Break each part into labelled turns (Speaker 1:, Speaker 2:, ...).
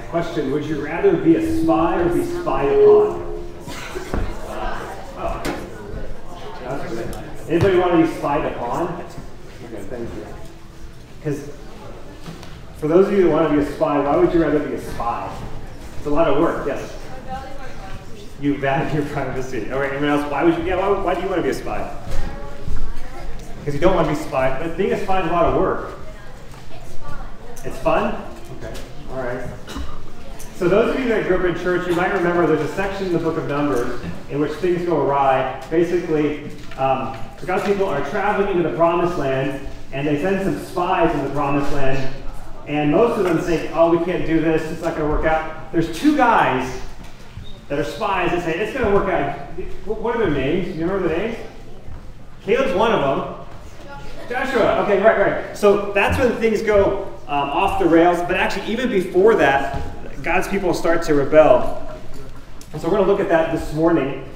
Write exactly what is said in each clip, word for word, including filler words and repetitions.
Speaker 1: Question, would you rather be a spy or be spied upon? Oh. That's good. Anybody want to be spied upon? Okay, thank you. Because for those of you who want to be a spy, why would you rather be a spy? It's a lot of work, yes? You value your privacy. All right, anyone else? Why would you, yeah, why, why do you want to be a spy? Because you don't want to be spied. But being a spy is a lot of work.
Speaker 2: It's fun.
Speaker 1: It's fun? Okay, all right. So those of you that grew up in church, you might remember there's a section in the book of Numbers in which things go awry. Basically, um, God's people are traveling into the promised land, and they send some spies in the promised land, and most of them think, oh, we can't do this, it's not going to work out. There's two guys that are spies that say, it's going to work out. What are their names? Do you remember the names? Caleb's one of them. Joshua. Okay, right, right. So that's when things go um, off the rails, but actually even before that, God's people start to rebel. And so we're going to look at that this morning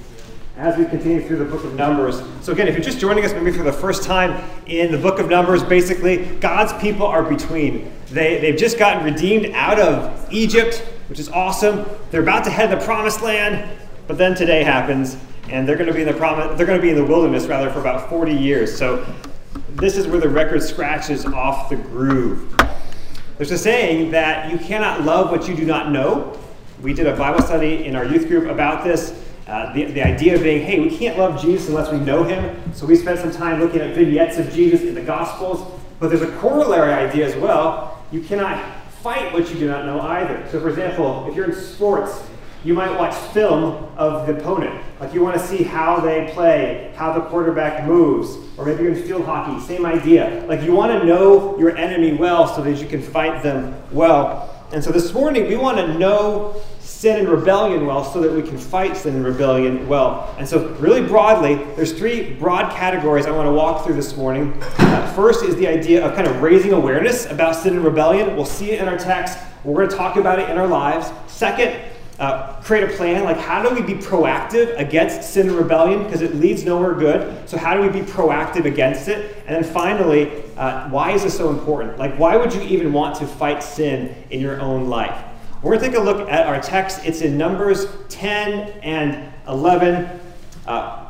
Speaker 1: as we continue through the book of Numbers. So again, if you're just joining us maybe for the first time in the book of Numbers, basically, God's people are between. They, they've just gotten redeemed out of Egypt, which is awesome. They're about to head to the promised land, but then today happens, and they're going to be in the promise, they're going to be in the wilderness rather for about forty years. So this is where the record scratches off the groove. There's a saying that you cannot love what you do not know. We did a Bible study in our youth group about this. Uh, the, the idea being, hey, we can't love Jesus unless we know him. So we spent some time looking at vignettes of Jesus in the Gospels. But there's a corollary idea as well. You cannot fight what you do not know either. So for example, if you're in sports, you might watch film of the opponent. Like you want to see how they play, how the quarterback moves, or maybe you're in field hockey, same idea. Like you want to know your enemy well so that you can fight them well. And so this morning we want to know sin and rebellion well so that we can fight sin and rebellion well. And so really broadly, there's three broad categories I want to walk through this morning. Uh, first is the idea of kind of raising awareness about sin and rebellion. We'll see it in our text. We're going to talk about it in our lives. Second, Uh, create a plan, like how do we be proactive against sin and rebellion, because it leads nowhere good. So how do we be proactive against it? And then finally, uh, why is this so important? Like why would you even want to fight sin in your own life? We're going to take a look at our text. It's in Numbers ten and eleven. Uh,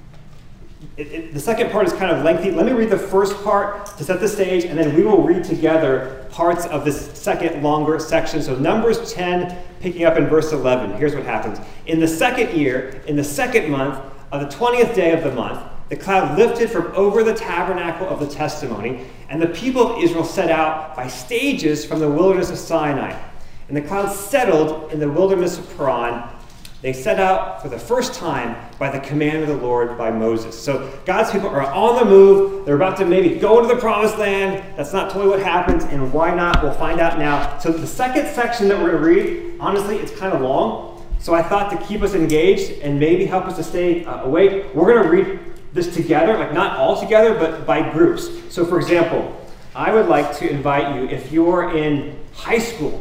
Speaker 1: It, it, the second part is kind of lengthy. Let me read the first part to set the stage, and then we will read together parts of this second longer section. So Numbers ten, picking up in verse eleven. Here's what happens. In the second year, in the second month, of the twentieth day of the month, the cloud lifted from over the tabernacle of the testimony, and the people of Israel set out by stages from the wilderness of Sinai. And the cloud settled in the wilderness of Paran. They set out for the first time by the command of the Lord by Moses. So God's people are on the move. They're about to maybe go into the promised land. That's not totally what happens, and why not? We'll find out now. So the second section that we're going to read, honestly, it's kind of long. So I thought to keep us engaged and maybe help us to stay uh, awake, we're going to read this together, like not all together, but by groups. So for example, I would like to invite you, if you're in high school,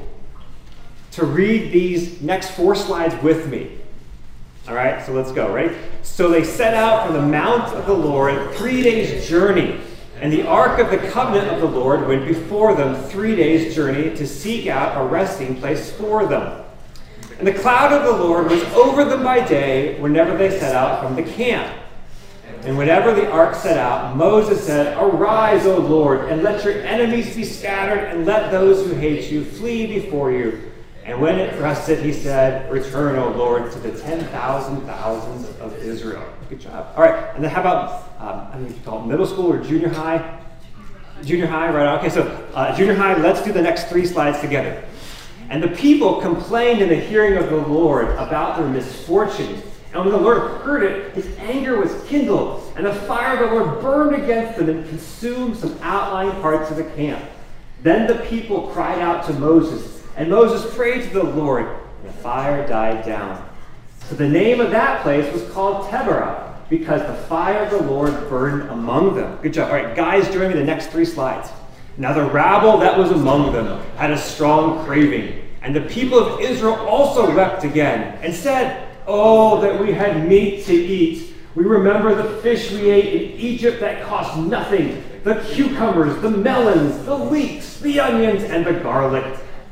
Speaker 1: to read these next four slides with me. All right, so let's go, right? So they set out from the mount of the Lord, three days' journey, and the ark of the covenant of the Lord went before them three days' journey to seek out a resting place for them. And the cloud of the Lord was over them by day whenever they set out from the camp. And whenever the ark set out, Moses said, "Arise, O Lord, and let your enemies be scattered, and let those who hate you flee before you." And when it rested, he said, "Return, O Lord, to the ten thousand thousands of Israel." Good job. All right, and then how about, um, I don't know if you call it middle school or junior high? Junior high, right? Okay, so uh, junior high, let's do the next three slides together. And the people complained in the hearing of the Lord about their misfortunes. And when the Lord heard it, his anger was kindled, and the fire of the Lord burned against them and consumed some outlying parts of the camp. Then the people cried out to Moses, and Moses prayed to the Lord, and the fire died down. So the name of that place was called Taberah, because the fire of the Lord burned among them. Good job. All right, guys, join me the next three slides. Now the rabble that was among them had a strong craving, and the people of Israel also wept again, and said, "Oh, that we had meat to eat. We remember the fish we ate in Egypt that cost nothing, the cucumbers, the melons, the leeks, the onions, and the garlic.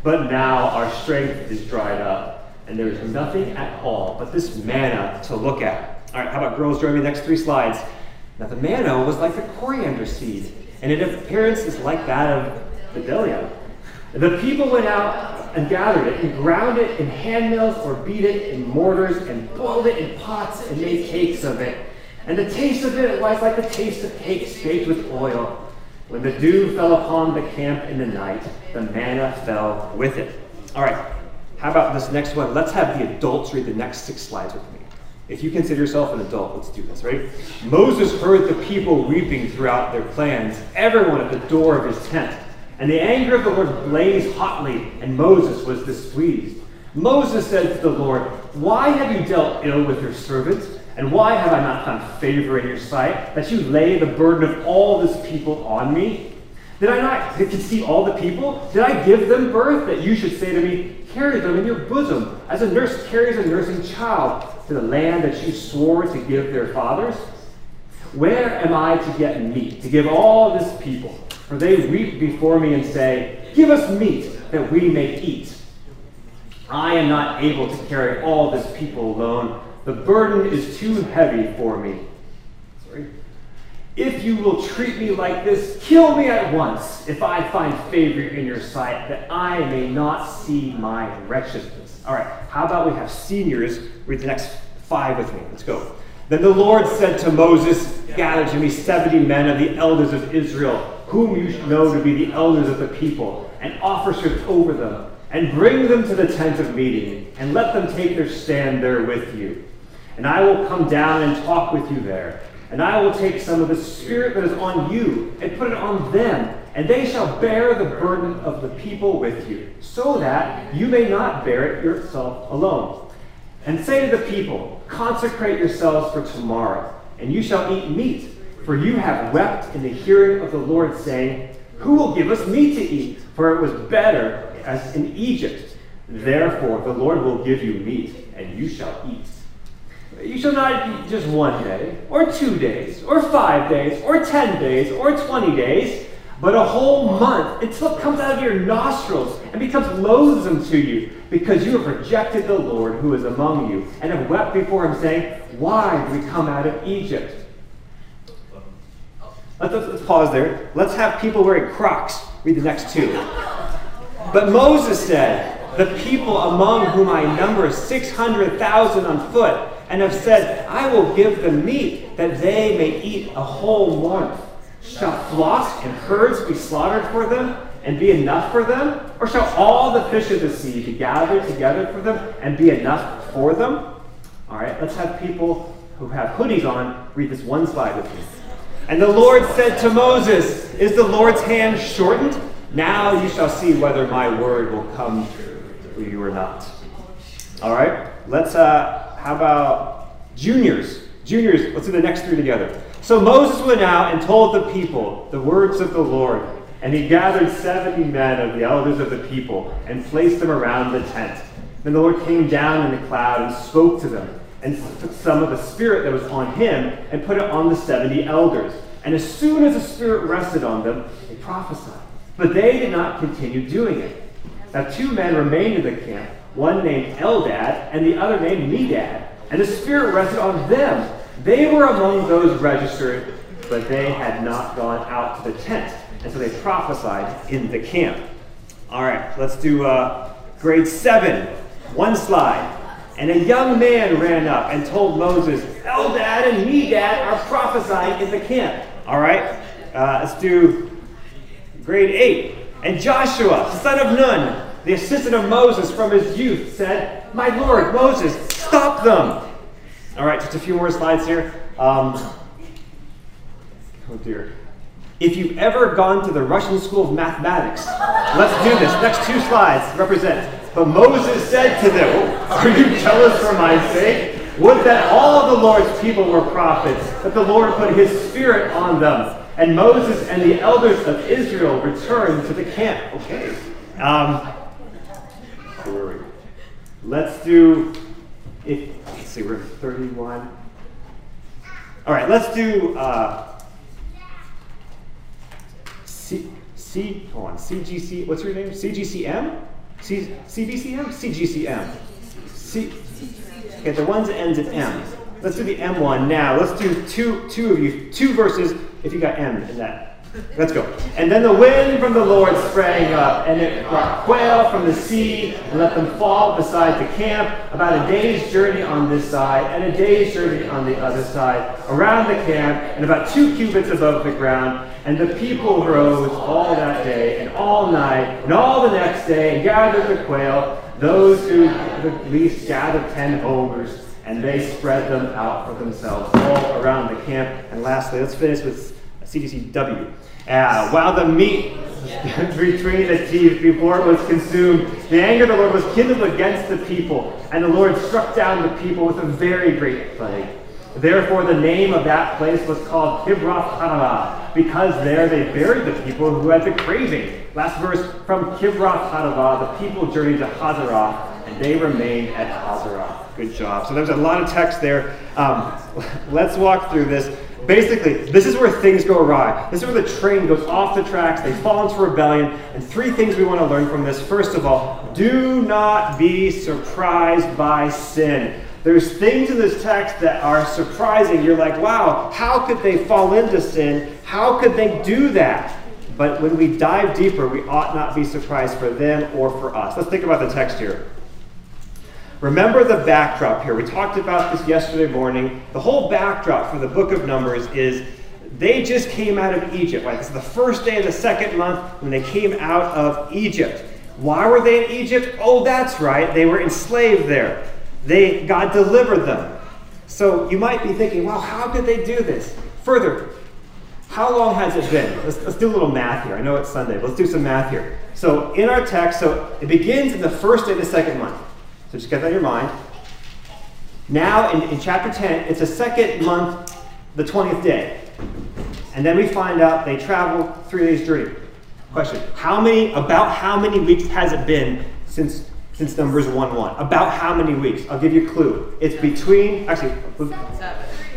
Speaker 1: But now our strength is dried up, and there is nothing at all but this manna to look at. All right, how about girls join me next three slides. Now the manna was like the coriander seed, and in appearance is like that of Vidalia. The people went out and gathered it, and ground it in hand mills, or beat it in mortars, and boiled it in pots, and made cakes of it. And the taste of it was like the taste of cakes baked with oil. When the dew fell upon the camp in the night, the manna fell with it. All right, how about this next one? Let's have the adults read the next six slides with me. If you consider yourself an adult, let's do this, right? Moses heard the people weeping throughout their clans, everyone at the door of his tent. And the anger of the Lord blazed hotly, and Moses was displeased. Moses said to the Lord, "Why have you dealt ill with your servants? And why have I not found favor in your sight, that you lay the burden of all this people on me? Did I not conceive all the people? Did I give them birth, that you should say to me, carry them in your bosom, as a nurse carries a nursing child, to the land that you swore to give their fathers? Where am I to get meat, to give all this people? For they weep before me and say, give us meat, that we may eat. I am not able to carry all this people alone. The burden is too heavy for me. Sorry. If you will treat me like this, kill me at once, if I find favor in your sight, that I may not see my wretchedness." All right, how about we have seniors read the next five with me? Let's go. Then the Lord said to Moses, "Gather to me seventy men of the elders of Israel, whom you know to be the elders of the people, and officers over them, and bring them to the tent of meeting, and let them take their stand there with you. And I will come down and talk with you there. And I will take some of the spirit that is on you and put it on them, and they shall bear the burden of the people with you, so that you may not bear it yourself alone. And say to the people, consecrate yourselves for tomorrow, and you shall eat meat, for you have wept in the hearing of the Lord, saying, who will give us meat to eat? For it was better as in Egypt. Therefore the Lord will give you meat, and you shall eat. You shall not eat just one day, or two days, or five days, or ten days, or twenty days, but a whole month, until it comes out of your nostrils and becomes loathsome to you, because you have rejected the Lord who is among you, and have wept before him, saying, why did we come out of Egypt? Let's, let's pause there. Let's have people wearing Crocs read the next two. But Moses said, the people among whom I number six hundred thousand on foot, and have said, I will give them meat, that they may eat a whole month. Shall flocks and herds be slaughtered for them, and be enough for them? Or shall all the fish of the sea be gathered together for them, and be enough for them? All right, let's have people who have hoodies on read this one slide with me. And the Lord said to Moses, is the Lord's hand shortened? Now you shall see whether my word will come to you or not. All right, let's, uh, how about juniors? Juniors, let's do the next three together. So Moses went out and told the people the words of the Lord, and he gathered seventy men of the elders of the people and placed them around the tent. Then the Lord came down in the cloud and spoke to them, and took some of the spirit that was on him and put it on the seventy elders. And as soon as the spirit rested on them, they prophesied. But they did not continue doing it. Now two men remained in the camp, one named Eldad and the other named Medad. And the spirit rested on them. They were among those registered, but they had not gone out to the tent. And so they prophesied in the camp. All right, let's do uh, grade seven. One slide. And a young man ran up and told Moses, Eldad and Medad are prophesying in the camp. All right, uh, let's do grade eight. And Joshua, son of Nun, the assistant of Moses from his youth, said, my Lord, Moses, stop them. All right, just a few more slides here. Um, oh dear. If you've ever gone to the Russian School of Mathematics, let's do this. Next two slides represent. But Moses said to them, are you jealous for my sake? Would that all the Lord's people were prophets, that the Lord put his spirit on them. And Moses and the elders of Israel returned to the camp. Okay. Um, let's do, if, let's see, we're thirty-one. All right, let's do uh, C, C, hold on, C G C, what's your name? C G C M? C, CBCM? C G C M? C, okay, the ones that ends in M. Let's do the M one now. Let's do two, two of you, two verses if you got M in that. Let's go. And then the wind from the Lord sprang up, and it brought quail from the sea, and let them fall beside the camp, about a day's journey on this side, and a day's journey on the other side, around the camp, and about two cubits above the ground. And the people rose all that day, and all night, and all the next day, and gathered the quail. Those who the least gathered ten homers, and they spread them out for themselves all around the camp. And lastly, let's finish with C D C W. Uh, while the meat between the teeth before it was consumed, the anger of the Lord was kindled against the people, and the Lord struck down the people with a very great plague. Therefore the name of that place was called Kibroth-Hattaavah, because there they buried the people who had the craving. Last verse, from Kibroth-Hattaavah, the people journeyed to Hazeroth, and they remained at Hazeroth. Good job. So there's a lot of text there. Um, let's walk through this. Basically, this is where things go awry. This is where the train goes off the tracks. They fall into rebellion. And three things we want to learn from this. First of all, do not be surprised by sin. There's things in this text that are surprising. You're like, wow, how could they fall into sin? How could they do that? But when we dive deeper, we ought not be surprised for them or for us. Let's think about the text here. Remember the backdrop here. We talked about this yesterday morning. The whole backdrop for the book of Numbers is they just came out of Egypt. Right? This is the first day of the second month when they came out of Egypt. Why were they in Egypt? Oh, that's right. They were enslaved there. They, God delivered them. So you might be thinking, wow, how could they do this? Further, how long has it been? Let's, let's do a little math here. I know it's Sunday, but let's do some math here. So in our text, so it begins in the first day of the second month. So just get that in your mind. Now in, in chapter ten, it's a second month, the twentieth day. And then we find out they travel three days journey. Question, how many, about how many weeks has it been since since Numbers one one? About how many weeks? I'll give you a clue. It's between, actually, seven.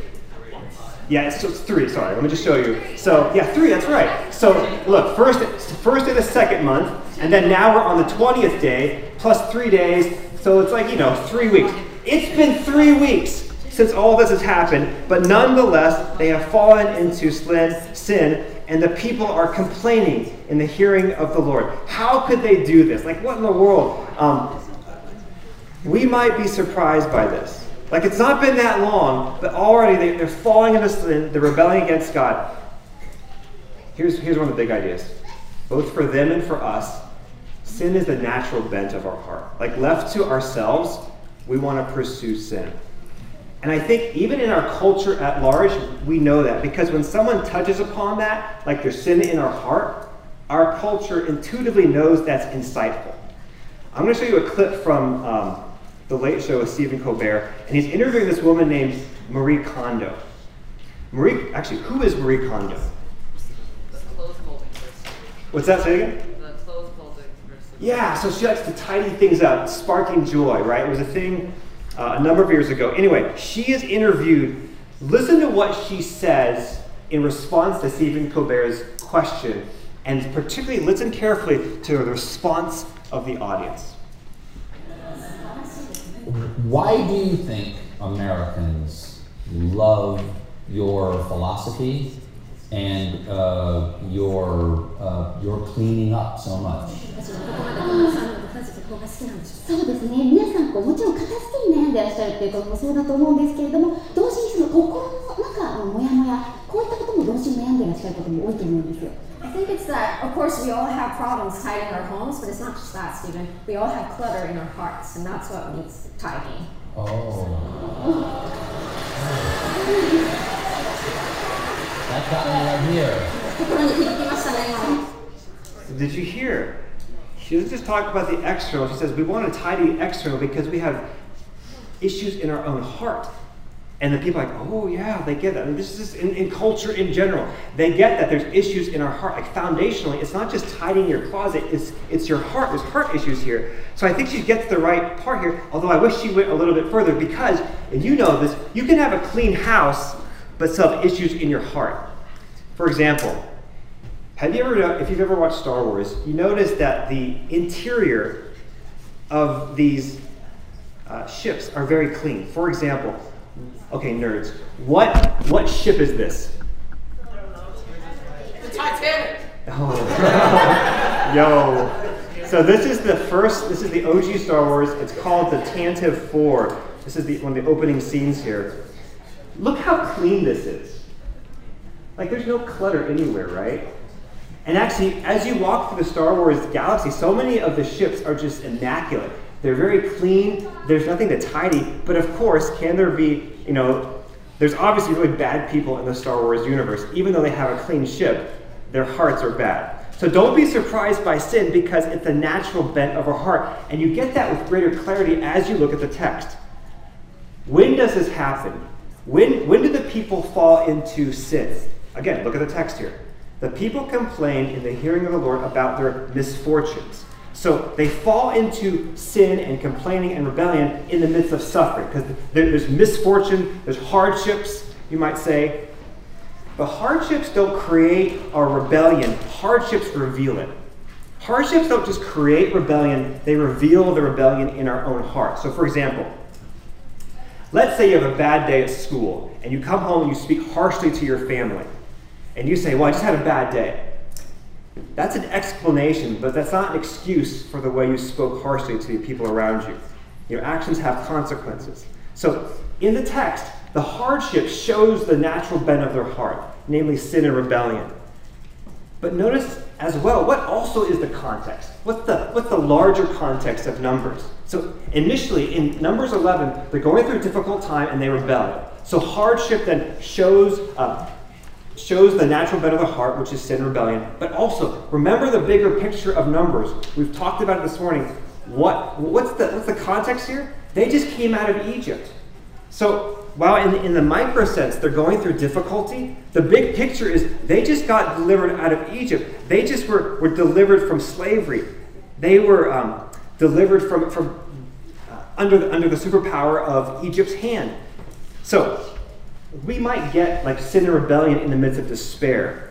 Speaker 1: Yeah, it's, it's three, sorry, let me just show you. So, yeah, three, that's right. So, look, first, first day of the second month, and then now we're on the twentieth day, plus three days, so it's like, you know, three weeks. It's been three weeks since all this has happened, but nonetheless, they have fallen into sin, and the people are complaining in the hearing of the Lord. How could they do this? Like, what in the world? Um, we might be surprised by this. Like, it's not been that long, but already they, they're falling into sin, they're rebelling against God. Here's, here's one of the big ideas. Both for them and for us, sin is the natural bent of our heart. Like, left to ourselves, we want to pursue sin. And I think even in our culture at large, we know that. Because when someone touches upon that, like there's sin in our heart, our culture intuitively knows that's insightful. I'm going to show you a clip from um, The Late Show with Stephen Colbert, and he's interviewing this woman named Marie Kondo. Marie, actually, who is Marie Kondo?
Speaker 2: The clothes folding person.
Speaker 1: What's that, say again?
Speaker 2: The clothes folding person.
Speaker 1: Yeah, so she likes to tidy things up, sparking joy, right? It was a thing uh, a number of years ago. Anyway, she is interviewed. Listen to what she says in response to Stephen Colbert's question, and particularly listen carefully to the response of the audience.
Speaker 3: Why do you think Americans love your philosophy and uh, your uh, your cleaning up so much?
Speaker 4: そうですね。皆さんこうもちろん片付けに悩んでいらっしゃるっていうこともそうだと思うんですけれども、同時にその心の中のモヤモヤ、こういったことも同時に悩んでいらっしゃることも多いと思うんですよ。
Speaker 5: I think it's that, of course, we all have problems tidying our homes, but it's not just that, Stephen. We all have clutter in our hearts, and that's what needs tidying.
Speaker 3: Oh. That got me right here.
Speaker 5: 心に響きましたね、今。
Speaker 1: Did you hear? She doesn't just talk about the external. She says we want to tidy the external because we have issues in our own heart. And the people are like, oh yeah, they get that. I mean, this is in, in culture in general. They get that there's issues in our heart. Like foundationally, it's not just tidying your closet, it's it's your heart. There's heart issues here. So I think she gets the right part here, although I wish she went a little bit further because, and you know this, you can have a clean house, but still have issues in your heart. For example, have you ever, if you've ever watched Star Wars, you notice that the interior of these uh, ships are very clean. For example, okay, nerds, what what ship is this?
Speaker 2: The Titanic.
Speaker 1: Oh. Yo. So this is the first, this is the O G Star Wars. It's called the Tantive four. This is the, one of the opening scenes here. Look how clean this is. Like, there's no clutter anywhere, right? And actually, as you walk through the Star Wars galaxy, so many of the ships are just immaculate. They're very clean. There's nothing to tidy. But of course, can there be, you know, there's obviously really bad people in the Star Wars universe. Even though they have a clean ship, their hearts are bad. So don't be surprised by sin, because it's a natural bent of our heart. And you get that with greater clarity as you look at the text. When does this happen? When, when do the people fall into sin? Again, look at the text here. The people complained in the hearing of the Lord about their misfortunes. So they fall into sin and complaining and rebellion in the midst of suffering, because there's misfortune, there's hardships, you might say. But hardships don't create our rebellion. Hardships reveal it. Hardships don't just create rebellion, they reveal the rebellion in our own heart. So for example, let's say you have a bad day at school, and you come home and you speak harshly to your family. And you say, well, I just had a bad day. That's an explanation, but that's not an excuse for the way you spoke harshly to the people around you. Your actions have consequences. So in the text, the hardship shows the natural bent of their heart, namely sin and rebellion. But notice as well, what also is the context? What's the, what's the larger context of Numbers? So initially, in Numbers eleven, they're going through a difficult time and they rebel. So hardship then shows uh, shows the natural bent of the heart, which is sin and rebellion. But also, remember the bigger picture of Numbers. We've talked about it this morning. What, what's, the, what's the context here? They just came out of Egypt. So while in, in the micro sense they're going through difficulty, the big picture is they just got delivered out of Egypt. They just were, were delivered from slavery. They were um, delivered from, from uh, under, the, under the superpower of Egypt's hand. So we might get like sin and rebellion in the midst of despair.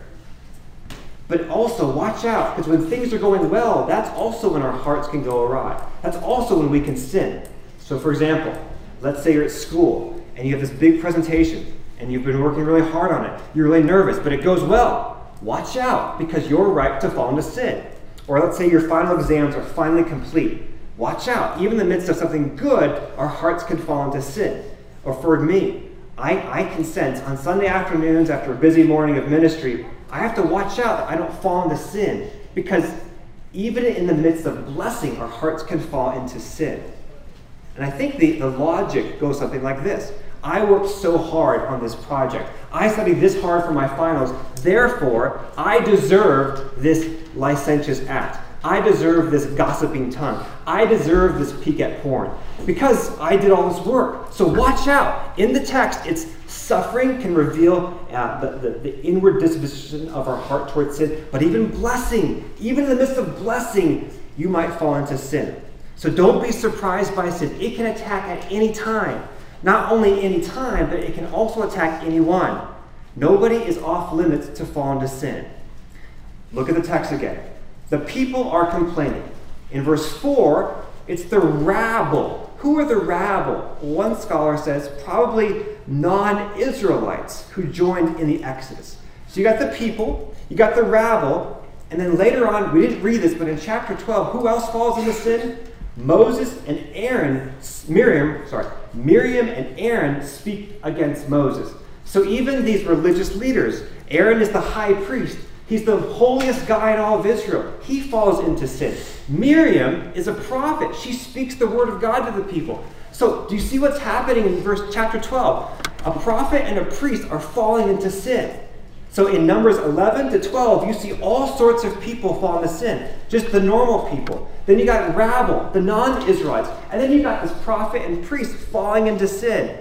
Speaker 1: But also watch out, because when things are going well, that's also when our hearts can go awry. That's also when we can sin. So for example, let's say you're at school and you have this big presentation and you've been working really hard on it. You're really nervous, but it goes well. Watch out, because you're right to fall into sin. Or let's say your final exams are finally complete. Watch out. Even in the midst of something good, our hearts can fall into sin. Or for me, I, I can sense on Sunday afternoons after a busy morning of ministry, I have to watch out that I don't fall into sin, because even in the midst of blessing, our hearts can fall into sin. And I think the, the logic goes something like this. I worked so hard on this project. I studied this hard for my finals. Therefore, I deserved this licentious act. I deserve this gossiping tongue. I deserve this peek at porn, because I did all this work. So watch out. In the text, it's suffering can reveal uh, the, the, the inward disposition of our heart towards sin, but even blessing, even in the midst of blessing, you might fall into sin. So don't be surprised by sin. It can attack at any time. Not only any time, but it can also attack anyone. Nobody is off limits to fall into sin. Look at the text again. The people are complaining. In verse four, it's the rabble. Who are the rabble? One scholar says probably non-Israelites who joined in the Exodus. So you got the people, you got the rabble, and then later on, we didn't read this, but in chapter twelve, who else falls into sin? Moses and Aaron, Miriam, sorry, Miriam and Aaron speak against Moses. So even these religious leaders, Aaron is the high priest. He's the holiest guy in all of Israel. He falls into sin. Miriam is a prophet. She speaks the word of God to the people. So do you see what's happening in verse chapter twelve? A prophet and a priest are falling into sin. So in Numbers eleven to twelve, you see all sorts of people fall into sin. Just the normal people. Then you got rabble, the non-Israelites. And then you got this prophet and priest falling into sin.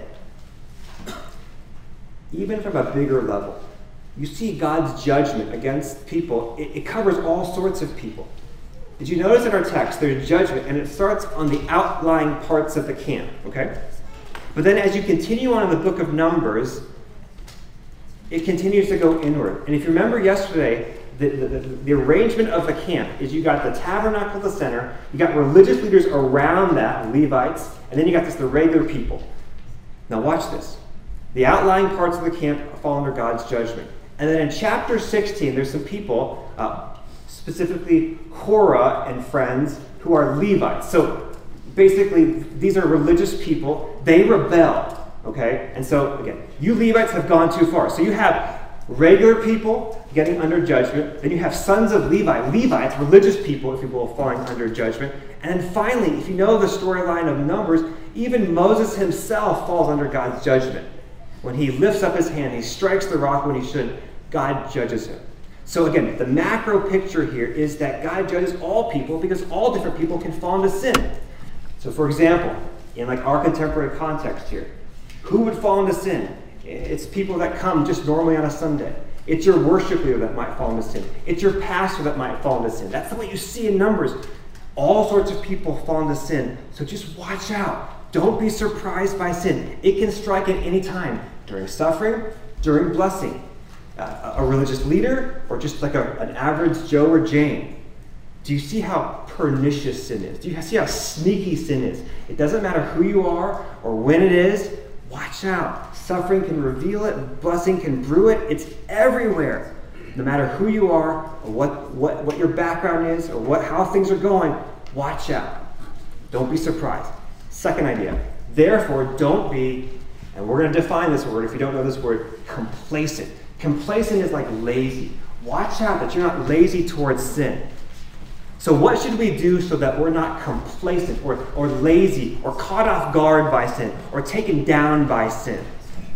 Speaker 1: Even from a bigger level, you see God's judgment against people. It, it covers all sorts of people. Did you notice in our text, there's judgment, and it starts on the outlying parts of the camp, okay? But then as you continue on in the book of Numbers, it continues to go inward. And if you remember yesterday, the, the, the, the arrangement of the camp is you got the tabernacle at the center, you got religious leaders around that, Levites, and then you got just the regular people. Now watch this. The outlying parts of the camp fall under God's judgment. And then in chapter sixteen, there's some people, uh, specifically Korah and friends, who are Levites. So basically, these are religious people. They rebelled, okay? And so, again, you Levites have gone too far. So you have regular people getting under judgment. Then you have sons of Levi, Levites, religious people, if you will, falling under judgment. And then finally, if you know the storyline of Numbers, even Moses himself falls under God's judgment. When he lifts up his hand, he strikes the rock when he shouldn't, God judges him. So again, the macro picture here is that God judges all people because all different people can fall into sin. So for example, in like our contemporary context here, who would fall into sin? It's people that come just normally on a Sunday. It's your worship leader that might fall into sin. It's your pastor that might fall into sin. That's what you see in Numbers. All sorts of people fall into sin. So just watch out. Don't be surprised by sin. It can strike at any time, during suffering, during blessing. Uh, a religious leader, or just like a, an average Joe or Jane. Do you see how pernicious sin is? Do you see how sneaky sin is? It doesn't matter who you are or when it is. Watch out. Suffering can reveal it. Blessing can brew it. It's everywhere. No matter who you are or what, what, what your background is or what how things are going, watch out. Don't be surprised. Second idea. Therefore, don't be, and we're going to define this word if you don't know this word, complacent. Complacent is like lazy. Watch out that you're not lazy towards sin. So what should we do so that we're not complacent or, or lazy or caught off guard by sin or taken down by sin?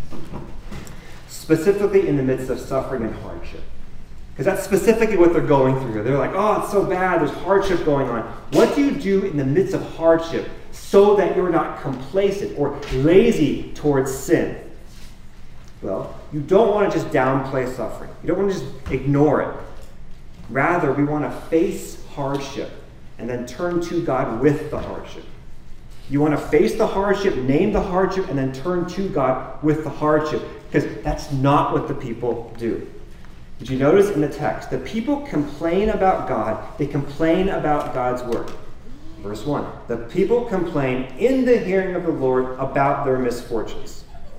Speaker 1: Specifically in the midst of suffering and hardship. Because that's specifically what they're going through here. They're like, oh, it's so bad. There's hardship going on. What do you do in the midst of hardship so that you're not complacent or lazy towards sin? Well, you don't want to just downplay suffering. You don't want to just ignore it. Rather, we want to face hardship and then turn to God with the hardship. You want to face the hardship, name the hardship, and then turn to God with the hardship. Because that's not what the people do. Did you notice in the text? The people complain about God. They complain about God's word. Verse one. The people complain in the hearing of the Lord about their misfortunes.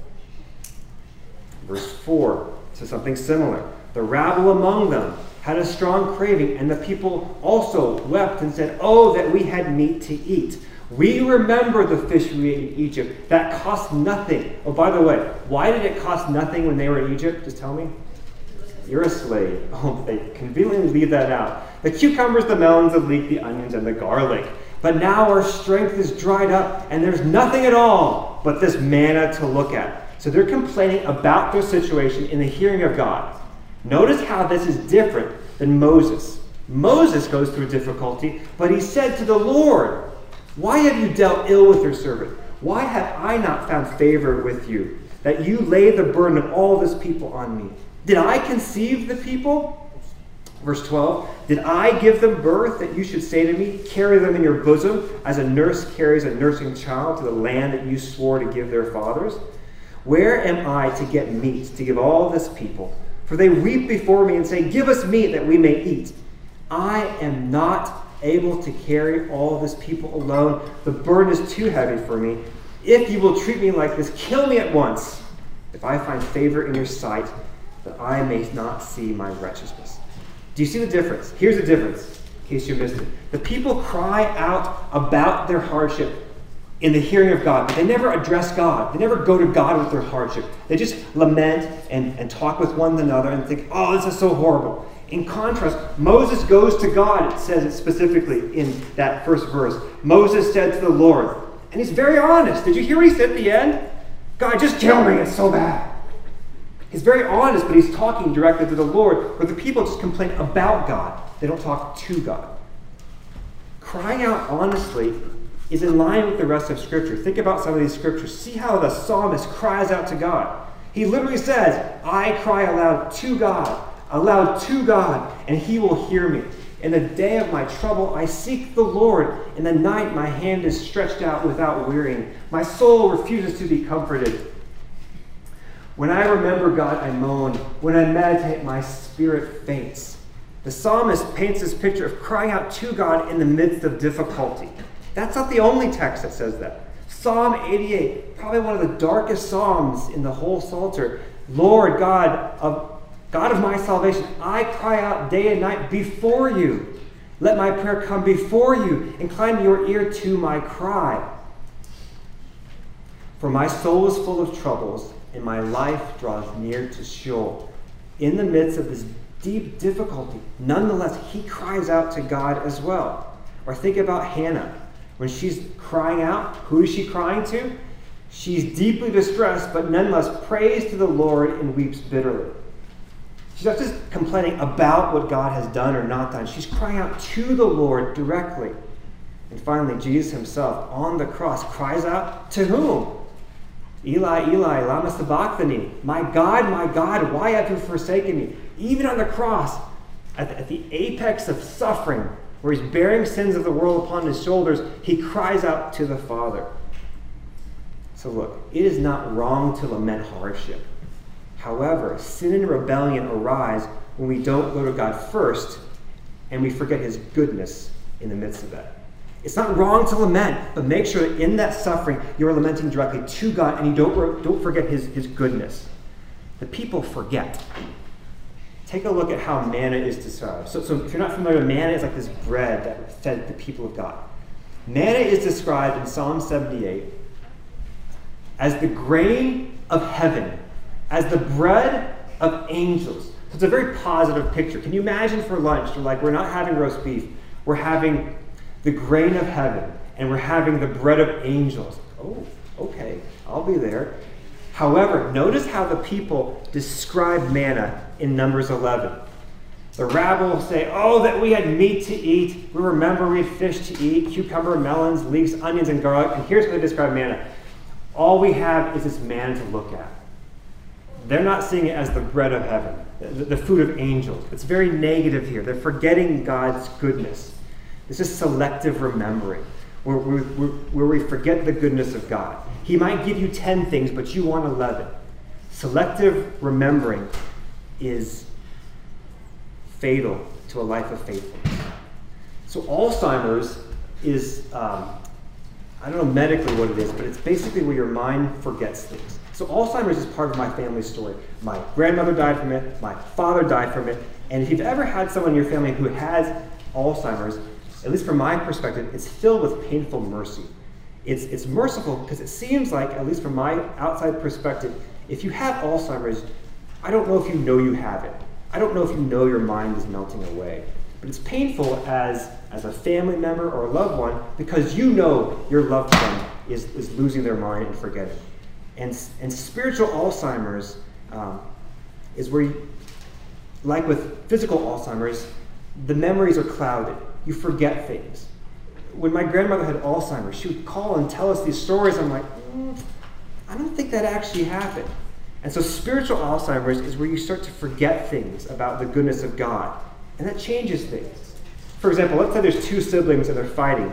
Speaker 1: Verse four says something similar. The rabble among them had a strong craving, and the people also wept and said, oh, that we had meat to eat. We remember the fish we ate in Egypt. That cost nothing. Oh, by the way, why did it cost nothing when they were in Egypt? Just tell me. You're a slave. Oh, they conveniently leave that out. The cucumbers, the melons, the leek, the onions, and the garlic. But now our strength is dried up, and there's nothing at all but this manna to look at. So they're complaining about their situation in the hearing of God. Notice how this is different than Moses. Moses goes through difficulty, but he said to the Lord, why have you dealt ill with your servant? Why have I not found favor with you, that you lay the burden of all this people on me? Did I conceive the people? Verse twelve, did I give them birth that you should say to me, carry them in your bosom, as a nurse carries a nursing child to the land that you swore to give their fathers? Where am I to get meat to give all this people? For they weep before me and say, give us meat that we may eat. I am not able to carry all this people alone. The burden is too heavy for me. If you will treat me like this, kill me at once, if I find favor in your sight, that I may not see my wretchedness. Do you see the difference? Here's the difference, in case you missed it. The people cry out about their hardship in the hearing of God, but they never address God. They never go to God with their hardship. They just lament and, and talk with one another and think, oh, this is so horrible. In contrast, Moses goes to God. It says it specifically in that first verse. Moses said to the Lord, and he's very honest. Did you hear what he said at the end? God, just kill me. It's so bad. He's very honest, but he's talking directly to the Lord, where the people just complain about God. They don't talk to God. Crying out honestly is in line with the rest of Scripture. Think about some of these Scriptures. See how the psalmist cries out to God. He literally says, I cry aloud to God, aloud to God, and he will hear me. In the day of my trouble, I seek the Lord. In the night, my hand is stretched out without wearying. My soul refuses to be comforted. When I remember God, I moan. When I meditate, my spirit faints. The psalmist paints this picture of crying out to God in the midst of difficulty. That's not the only text that says that. Psalm eighty-eight, probably one of the darkest psalms in the whole Psalter. Lord God of God of my salvation, I cry out day and night before you. Let my prayer come before you. Incline your ear to my cry. For my soul is full of troubles, and my life draws near to Sheol. In the midst of this deep difficulty, nonetheless, he cries out to God as well. Or think about Hannah. When she's crying out, who is she crying to? She's deeply distressed, but nonetheless prays to the Lord and weeps bitterly. She's not just complaining about what God has done or not done. She's crying out to the Lord directly. And finally, Jesus himself on the cross cries out to whom? Eli, Eli, lama sabachthani. My God, my God, why have you forsaken me? Even on the cross, at the, at the apex of suffering, where he's bearing sins of the world upon his shoulders, he cries out to the Father. So look, it is not wrong to lament hardship. However, sin and rebellion arise when we don't go to God first and we forget his goodness in the midst of that. It's not wrong to lament, but make sure that in that suffering you're lamenting directly to God and you don't, don't forget his, his goodness. The people forget. Take a look at how manna is described. So, so if you're not familiar, manna is like this bread that fed the people of God. Manna is described in Psalm seventy-eight as the grain of heaven, as the bread of angels. So it's a very positive picture. Can you imagine for lunch, you're like, we're not having roast beef, we're having the grain of heaven, and we're having the bread of angels. Oh, okay, I'll be there. However, notice how the people describe manna in Numbers eleven. The rabble will say, oh, that we had meat to eat. We remember we had fish to eat, cucumber, melons, leeks, onions, and garlic. And here's how they describe manna. All we have is this manna to look at. They're not seeing it as the bread of heaven, the, the food of angels. It's very negative here. They're forgetting God's goodness. This is selective remembering, where, where, where we forget the goodness of God. He might give you ten things, but you want eleven. Selective remembering is fatal to a life of faithfulness. So Alzheimer's is, um, I don't know medically what it is, but it's basically where your mind forgets things. So Alzheimer's is part of my family's story. My grandmother died from it, my father died from it, and if you've ever had someone in your family who has Alzheimer's, at least from my perspective, it's filled with painful mercy. It's, it's merciful because it seems like, at least from my outside perspective, if you have Alzheimer's, I don't know if you know you have it. I don't know if you know your mind is melting away. But it's painful as, as a family member or a loved one because you know your loved one is, is losing their mind and forgetting. And, and spiritual Alzheimer's um, is where, you, like with physical Alzheimer's, the memories are clouded. You forget things. When my grandmother had Alzheimer's, she would call and tell us these stories. I'm like, mm, I don't think that actually happened. And so spiritual Alzheimer's is where you start to forget things about the goodness of God. And that changes things. For example, let's say there's two siblings and they're fighting.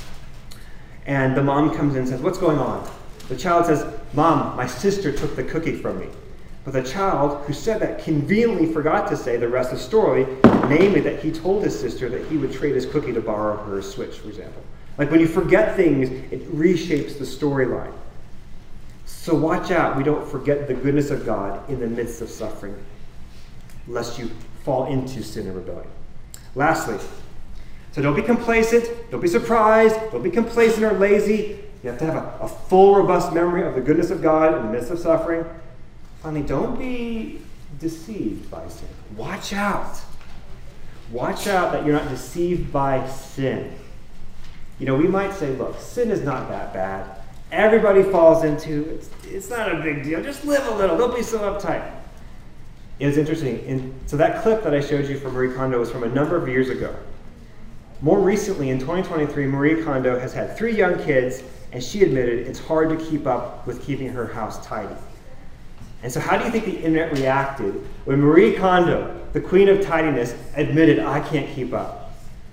Speaker 1: And the mom comes in and says, what's going on? The child says, Mom, my sister took the cookie from me. But the child who said that conveniently forgot to say the rest of the story, namely that he told his sister that he would trade his cookie to borrow her Switch, for example. Like when you forget things, it reshapes the storyline. So watch out, we don't forget the goodness of God in the midst of suffering, lest you fall into sin and rebellion. Lastly, so don't be complacent, don't be surprised, don't be complacent or lazy. You have to have a, a full, robust memory of the goodness of God in the midst of suffering. Finally, don't be deceived by sin. Watch out. Watch out that you're not deceived by sin. You know, we might say, look, sin is not that bad. Everybody falls into it. It's, it's not a big deal. Just live a little. Don't be so uptight. It was interesting. And so that clip that I showed you from Marie Kondo was from a number of years ago. More recently, in twenty twenty-three, Marie Kondo has had three young kids, and she admitted it's hard to keep up with keeping her house tidy. And so how do you think the internet reacted when Marie Kondo, the queen of tidiness, admitted, I can't keep up?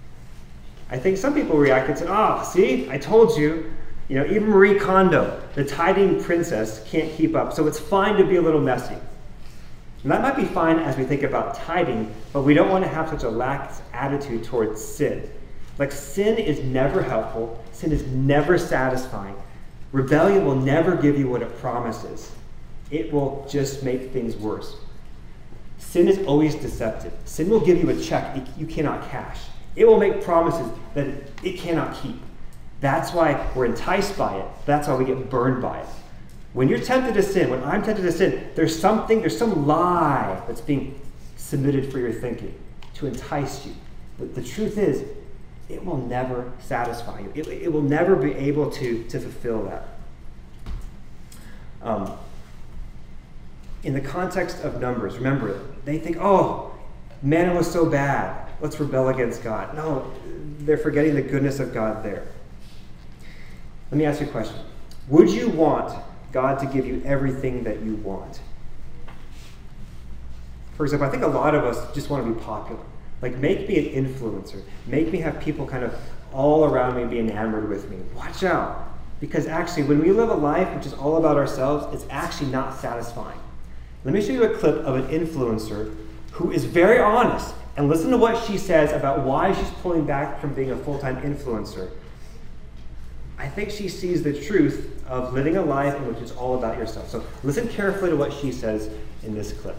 Speaker 1: I think some people reacted and said, oh, see, I told you. You know, even Marie Kondo, the tidying princess, can't keep up, so it's fine to be a little messy. And that might be fine as we think about tithing, but we don't want to have such a lax attitude towards sin. Like, sin is never helpful. Sin is never satisfying. Rebellion will never give you what it promises. It will just make things worse. Sin is always deceptive. Sin will give you a check you cannot cash. It will make promises that it cannot keep. That's why we're enticed by it. That's why we get burned by it. When you're tempted to sin, when I'm tempted to sin, there's something, there's some lie that's being submitted for your thinking to entice you. But the truth is, it will never satisfy you. It, it will never be able to, to fulfill that. Um, in the context of Numbers, remember, they think, oh, manna was so bad. Let's rebel against God. No, they're forgetting the goodness of God there. Let me ask you a question. Would you want God to give you everything that you want? For example, I think a lot of us just want to be popular. Like, make me an influencer. Make me have people kind of all around me be enamored with me. Watch out. Because actually, when we live a life which is all about ourselves, it's actually not satisfying. Let me show you a clip of an influencer who is very honest. And listen to what she says about why she's pulling back from being a full-time influencer. I think she sees the truth of living a life in which it's all about yourself. So listen carefully to what she says in this clip.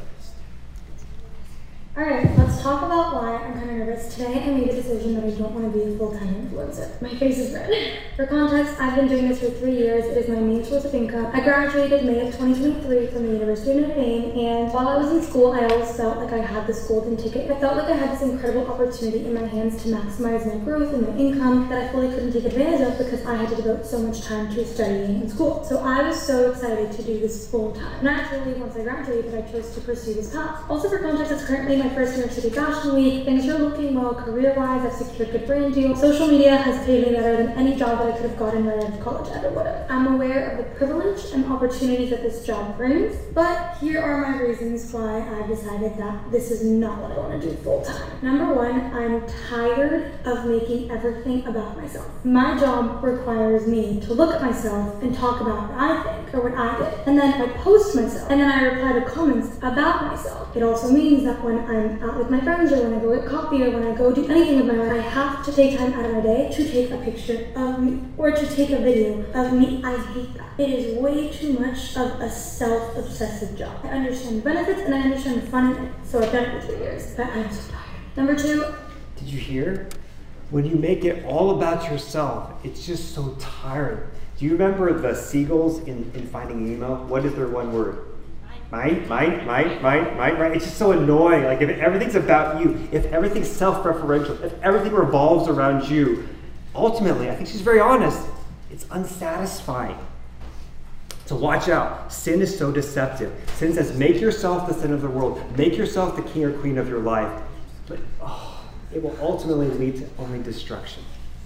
Speaker 6: Alright, let's talk about why I'm kind of nervous. Today I made a decision that I don't want to be a full-time influencer. My face is red. For context, I've been doing this for three years. It is my main source of income. I graduated May of twenty twenty-three from the University of Notre Dame, and while I was in school, I always felt like I had this golden ticket. I felt like I had this incredible opportunity in my hands to maximize my growth and my income that I fully couldn't take advantage of because I had to devote so much time to studying in school. So I was so excited to do this full-time. Naturally, once I graduated, I chose to pursue this path. Also, for context, it's currently my first New York City Fashion Week. Things are looking well career-wise. I've secured good brand deals. Social media has paid me better than any job that I could have gotten right out of college ever would have. I'm aware of the privilege and opportunities that this job brings, but here are my reasons why I've decided that this is not what I want to do full-time. Number one, I'm tired of making everything about myself. My job requires me to look at myself and talk about what I think or what I did, and then I post myself, and then I reply to comments about myself. It also means that when I'm out with my friends or when I go get coffee or when I go do anything with my life, I have to take time out of my day to take a picture of me or to take a video of me. I hate that. It is way too much of a self-obsessive job. I understand the benefits and I understand the fun in it, so I've done it for three years, but I'm so tired. Number two.
Speaker 1: Did you hear? When you make it all about yourself, it's just so tiring. Do you remember the seagulls in, in Finding Nemo? What is their one word? Mine, mine, mine, mine, mine, right? It's just so annoying. Like, if everything's about you, if everything's self-referential, if everything revolves around you, ultimately, I think she's very honest, it's unsatisfying. So watch out. Sin is so deceptive. Sin says, make yourself the sin of the world. Make yourself the king or queen of your life. But oh, it will ultimately lead to only destruction.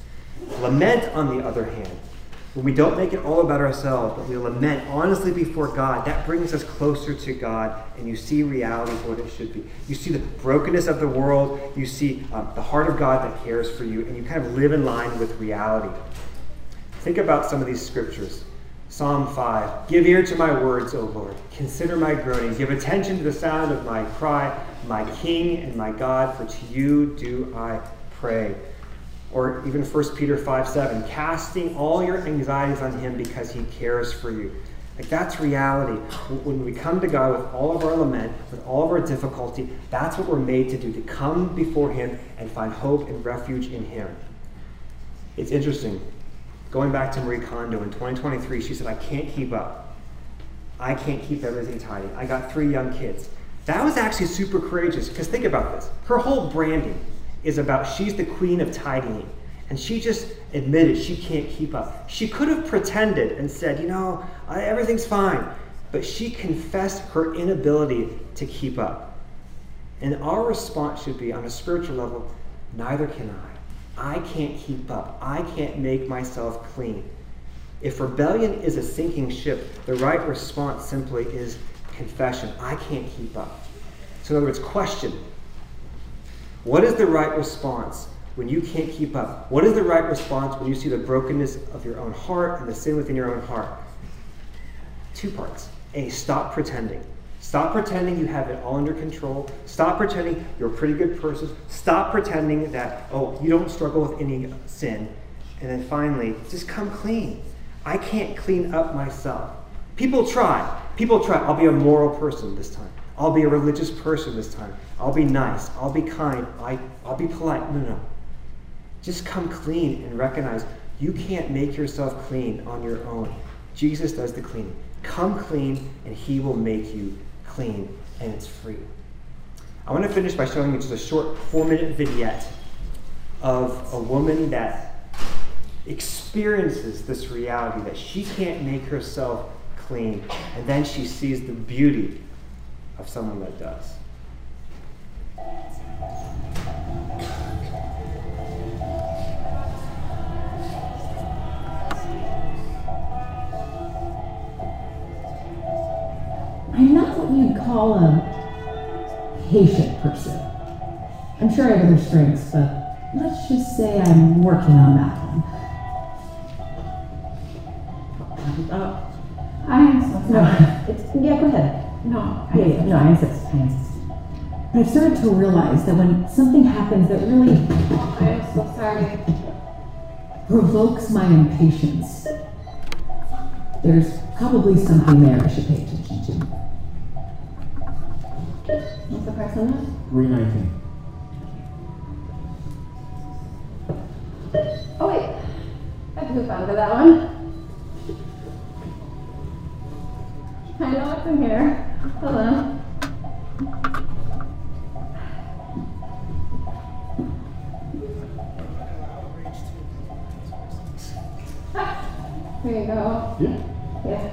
Speaker 1: Lament, on the other hand, when we don't make it all about ourselves, but we lament honestly before God, that brings us closer to God, and you see reality for what it should be. You see the brokenness of the world, you see um, the heart of God that cares for you, and you kind of live in line with reality. Think about some of these scriptures. Psalm five, give ear to my words, O Lord. Consider my groaning. Give attention to the sound of my cry, my King and my God, for to you do I pray. Or even First Peter five seven, casting all your anxieties on him because he cares for you. Like, that's reality. When we come to God with all of our lament, with all of our difficulty, that's what we're made to do, to come before him and find hope and refuge in him. It's interesting. Going back to Marie Kondo in twenty twenty-three, she said, I can't keep up. I can't keep everything tidy. I got three young kids. That was actually super courageous, because think about this. Her whole branding is about she's the queen of tidying. And she just admitted she can't keep up. She could have pretended and said, you know, I, everything's fine. But she confessed her inability to keep up. And our response should be, on a spiritual level, neither can I. I can't keep up. I can't make myself clean. If rebellion is a sinking ship, the right response simply is confession. I can't keep up. So in other words, question. What is the right response when you can't keep up? What is the right response when you see the brokenness of your own heart and the sin within your own heart? Two parts. A, stop pretending. Stop pretending you have it all under control. Stop pretending you're a pretty good person. Stop pretending that, oh, you don't struggle with any sin. And then finally, just come clean. I can't clean up myself. People try. People try. I'll be a moral person this time. I'll be a religious person this time. I'll be nice. I'll be kind. I, I'll be polite. No, no, no. Just come clean and recognize you can't make yourself clean on your own. Jesus does the cleaning. Come clean and he will make you clean, and it's free. I want to finish by showing you just a short four-minute vignette of a woman that experiences this reality that she can't make herself clean, and then she sees the beauty of someone that does.
Speaker 7: I'm not what you'd call a patient person. I'm sure I have other strengths, but let's just say I'm working on that one.
Speaker 8: Uh,
Speaker 7: I insist. No, it's, yeah, go ahead.
Speaker 8: no, I
Speaker 7: Yeah, yeah, no, I insist. I insist. But I've started to realize that when something happens that really
Speaker 8: I am so sorry.
Speaker 7: provokes my impatience, there's probably something there I should pay attention to.
Speaker 8: What's the price on that?
Speaker 9: three nineteen.
Speaker 8: Oh wait, I have coupon for that one. I know it's in here. Hold on. Here you go.
Speaker 9: Yeah.
Speaker 8: Yeah.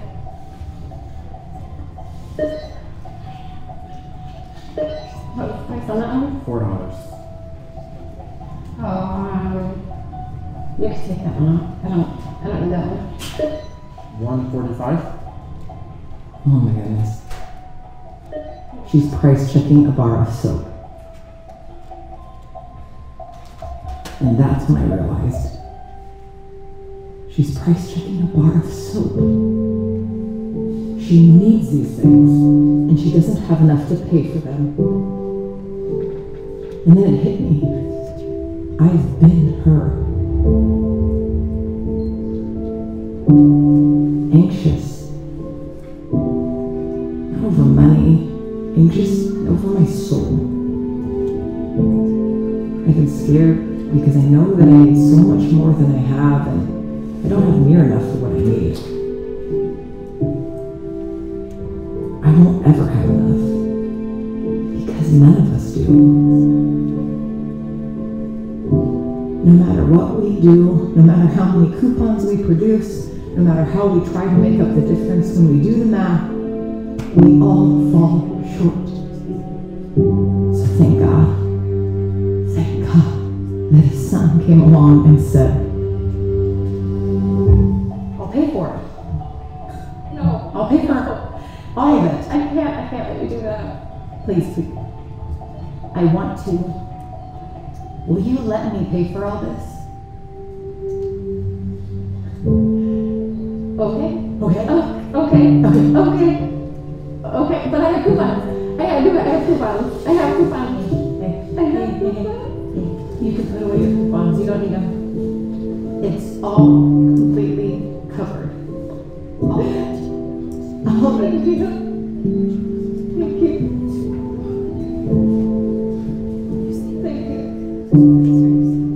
Speaker 8: What's the price on that one?
Speaker 9: Four dollars.
Speaker 8: Oh, um, you can take that one. I don't, I don't need that one.
Speaker 9: One forty-five.
Speaker 7: Oh my goodness. She's price checking a bar of soap. And that's when I realized she's price checking a bar of soap. She needs these things, and she doesn't have enough to pay for them. And then it hit me. I've been her. Anxious. Not over money, anxious over my soul. I've been scared because I know that I need so much more than I have, and I don't have near enough for what I need. I won't ever have enough, because none of us do. No matter what we do, no matter how many coupons we produce, no matter how we try to make up the difference when we do the math, we all fall short. So thank God, thank God that his son came along and said, I'll pay for it.
Speaker 8: No.
Speaker 7: I'll pay for all of it.
Speaker 8: I can't, I can't let you do that.
Speaker 7: Please, please. I want to. Will you let me pay for all this?
Speaker 8: Okay.
Speaker 7: Okay.
Speaker 8: Oh, okay.
Speaker 7: Okay.
Speaker 8: Okay. Okay, but I have coupons. I have, I have coupons. I have coupons.
Speaker 7: Hey,
Speaker 8: I have
Speaker 7: hey, hey, hey,
Speaker 8: coupons.
Speaker 7: hey. You can put away your coupons. You don't need them. It's all completely covered. All of it. All of it.
Speaker 8: Thank you. Thank you. Thank you.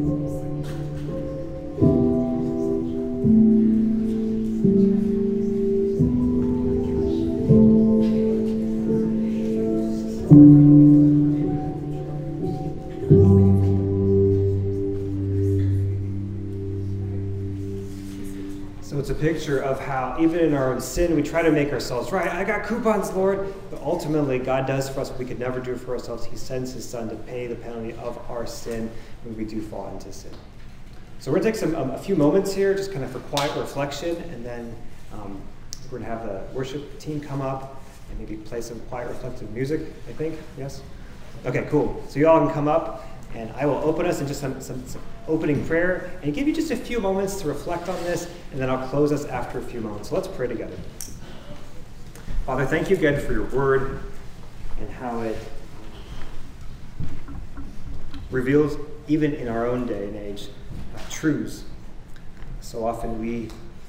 Speaker 1: So it's a picture of how, even in our own sin, we try to make ourselves right. I got coupons, Lord. But ultimately, God does for us what we could never do for ourselves. He sends his son to pay the penalty of our sin when we do fall into sin. So we're going to take some um, a few moments here, just kind of for quiet reflection, and then um, we're going to have the worship team come up and maybe play some quiet, reflective music, I think. Yes? Okay, cool. So you all can come up, and I will open us in just some, some, some opening prayer and give you just a few moments to reflect on this, and then I'll close us after a few moments. So let's pray together. Father, thank you again for your word and how it reveals, even in our own day and age, uh, truths. So often we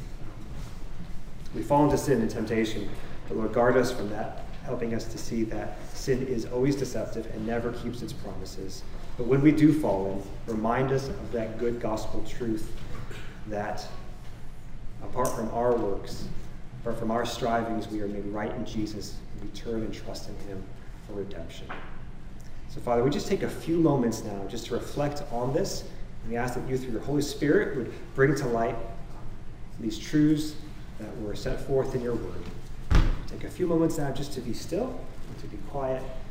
Speaker 1: we fall into sin and temptation, but Lord, guard us from that, helping us to see that sin is always deceptive and never keeps its promises. But when we do fall in, remind us of that good gospel truth that apart from our works, apart from our strivings, we are made right in Jesus, and we turn and trust in him for redemption. So Father, we just take a few moments now just to reflect on this, and we ask that you, through your Holy Spirit, would bring to light these truths that were set forth in your word. Take a few moments now just to be still and to be quiet